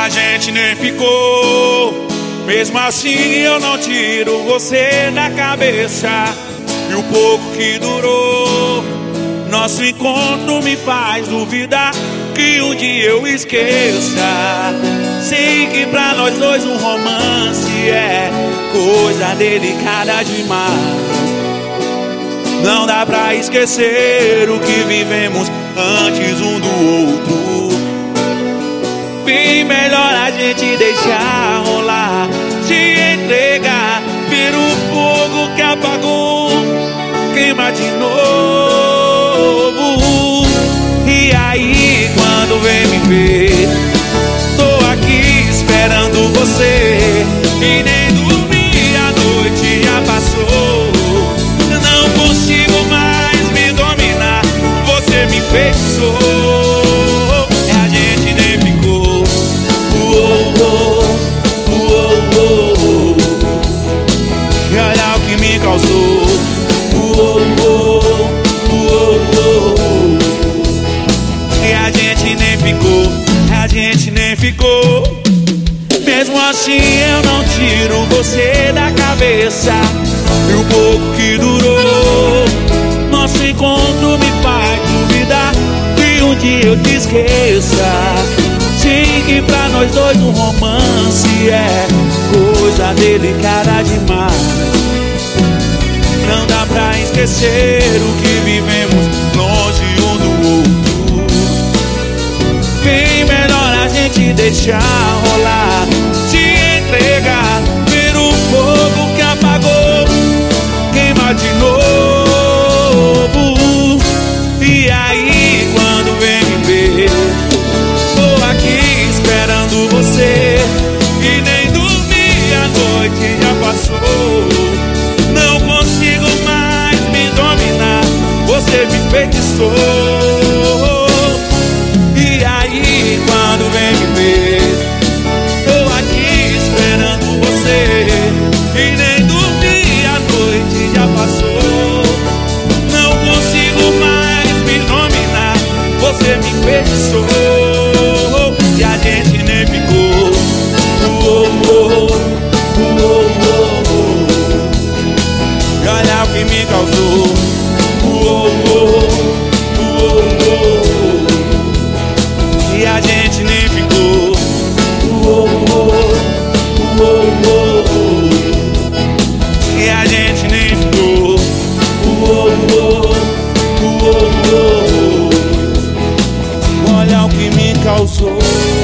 a gente nem ficou. Mesmo assim eu não tiro você da cabeça. E o pouco que durou, nosso encontro me faz duvidar que um dia eu esqueça. Sei que pra nós dois um romance é coisa delicada demais. Não dá pra esquecer o que vivemos antes um do outro. Bem melhor a gente deixar rolar, se entregar, ver o fogo que apagou queima de novo. E aí quando vem me ver, tô aqui esperando você. E nem dormi, a noite já passou. Não consigo mais me dominar, você me enfeitiçou. A gente nem ficou. E olha o que me causou. E a gente nem ficou, a gente nem ficou. Mesmo assim eu não tiro você da cabeça. E o pouco que durou, nosso encontro me faz duvidar que um dia eu te esqueça. Sei que pra nós dois um romance é coisa delicada demais. Não dá pra esquecer o que vivemos longe um do outro. Bem melhor a gente deixar rolar, se entregar, ver o fogo que apagou queima de novo. E aí quando vem me ver, tô aqui esperando você. E nem dormi, a noite já passou. Não consigo mais me dominar, você me enfeitiçou. E aí quando vem me ver, tô aqui esperando você. E nem dormi, a noite já passou. Não consigo mais me dominar, você me enfeitiçou. E a gente nem ficou. E olha o que me causou. E a gente nem ficou. E a gente nem ficou. Olha o que me causou.